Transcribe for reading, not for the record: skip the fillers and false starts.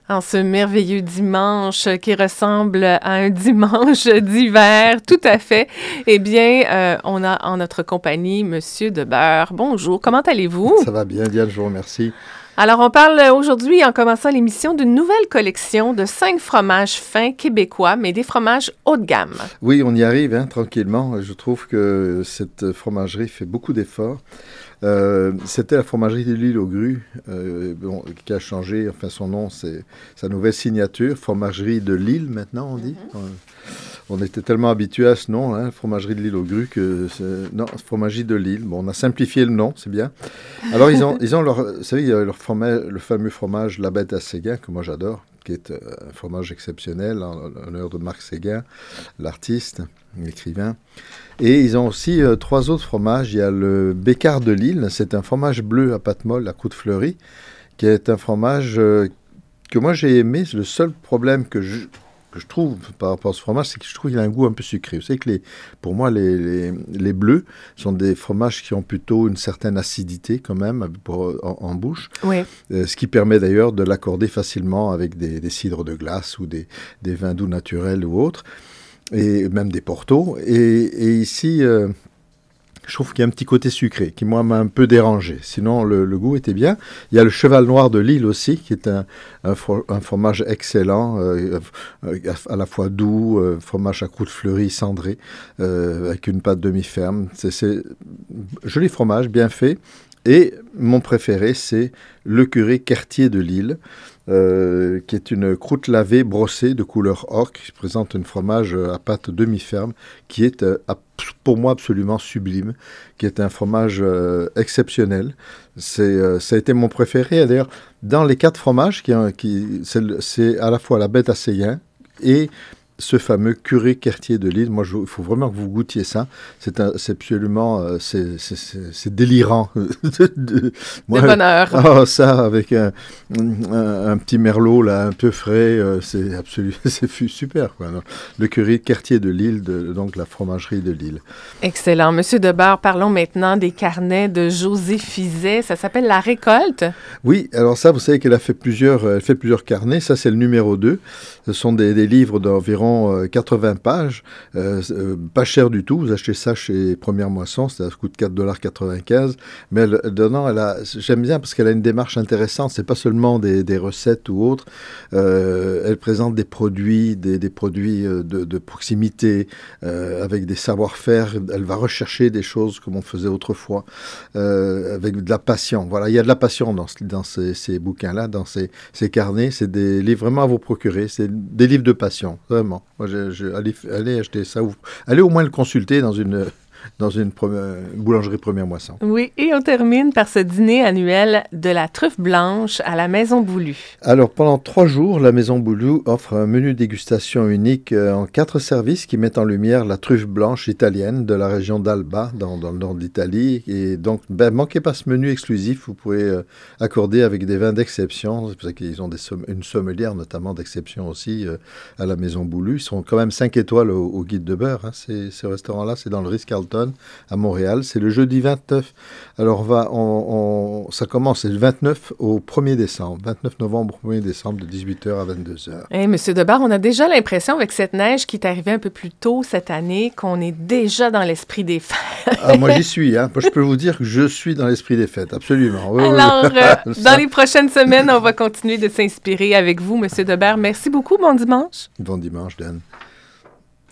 En ce merveilleux dimanche qui ressemble à un dimanche d'hiver, tout à fait. Eh bien, on a en notre compagnie Monsieur Debeure. Bonjour, comment allez-vous? Ça va bien, Diane, je vous remercie. Alors, on parle aujourd'hui, en commençant l'émission, d'une nouvelle collection de 5 fromages fins québécois, mais des fromages haut de gamme. Oui, on y arrive, tranquillement. Je trouve que cette fromagerie fait beaucoup d'efforts. C'était la fromagerie de l'Île aux Grues, qui a changé, enfin son nom, c'est sa nouvelle signature, fromagerie de Lille maintenant, on dit. On était tellement habitués à ce nom, fromagerie de l'Île aux Grues, non, fromagerie de Lille. Bon, on a simplifié le nom, c'est bien. Alors, ils ont leur, vous savez, il y a leur fromage, le fameux fromage La Bête à Séguin, que moi j'adore, qui est un fromage exceptionnel, en l'honneur de Marc Séguin, l'artiste, l'écrivain. Et ils ont aussi 3 autres fromages. Il y a le Bécard de Lille, c'est un fromage bleu à pâte molle, à croûte fleurie, qui est un fromage que moi j'ai aimé. Le seul problème que je trouve par rapport à ce fromage, c'est que je trouve qu'il a un goût un peu sucré. Vous savez que pour moi, les bleus sont des fromages qui ont plutôt une certaine acidité quand même en bouche. Oui. Ce qui permet d'ailleurs de l'accorder facilement avec des cidres de glace ou des vins doux naturels ou autres, et même des portos. Et ici, je trouve qu'il y a un petit côté sucré qui, moi, m'a un peu dérangé. Sinon, le goût était bien. Il y a le Cheval Noir de Lille aussi, qui est un fromage excellent, à la fois doux, fromage à croûte fleurie, cendré, avec une pâte demi-ferme. C'est joli fromage, bien fait. Et mon préféré, c'est le curé Quartier de Lille, qui est une croûte lavée brossée de couleur ocre, qui présente un fromage à pâte demi-ferme, qui est pour moi absolument sublime, qui est un fromage exceptionnel. Ça a été mon préféré. D'ailleurs, dans les 4 fromages, c'est à la fois la Bête à Séguin et ce fameux curé Quartier de Lille. Moi, il faut vraiment que vous goûtiez ça. C'est absolument, c'est délirant. de bonheur. Oh, ça, avec un petit merlot là, un peu frais, c'est super, quoi. Le curé Quartier de Lille, donc la fromagerie de Lille. Excellent. Monsieur Debeure, parlons maintenant des carnets de José Fizet. Ça s'appelle La Récolte. Oui, alors ça, vous savez qu'elle fait plusieurs carnets. Ça, c'est le numéro 2. Ce sont des livres d'environ 80 pages, pas cher du tout. Vous achetez ça chez Première Moisson, ça coûte 4,95 $. Mais dedans, j'aime bien parce qu'elle a une démarche intéressante. C'est pas seulement des recettes ou autres. Elle présente des produits, des produits de proximité, avec des savoir-faire. Elle va rechercher des choses comme on faisait autrefois, avec de la passion. Voilà, il y a de la passion dans ces bouquins-là, dans ces carnets. C'est des livres vraiment à vous procurer. C'est des livres de passion, vraiment. Moi, allez acheter ça. Allez au moins le consulter dans une boulangerie Première Moisson. Oui, et on termine par ce dîner annuel de la truffe blanche à la Maison Boulue. Alors, pendant 3 jours, la Maison Boulue offre un menu dégustation unique en 4 services qui mettent en lumière la truffe blanche italienne de la région d'Alba, dans le nord de l'Italie. Et donc, manquez pas ce menu exclusif. Vous pouvez accorder avec des vins d'exception. C'est pour ça qu'ils ont une sommelière, notamment d'exception aussi, à la Maison Boulue. Ils sont quand même 5 étoiles au Guide de Beurre. Ce restaurant-là, c'est dans le Ritz-Carlton à Montréal. C'est le jeudi 29. Alors, ça commence le 29 au 1er décembre. 29 novembre au 1er décembre, de 18h à 22h. Hey, Monsieur Debeure, on a déjà l'impression, avec cette neige qui est arrivée un peu plus tôt cette année, qu'on est déjà dans l'esprit des fêtes. Ah, moi, j'y suis. Moi, je peux vous dire que je suis dans l'esprit des fêtes, absolument. Oui, alors, dans les prochaines semaines, on va continuer de s'inspirer avec vous, Monsieur Debeure. Merci beaucoup. Bon dimanche. Bon dimanche, Dan.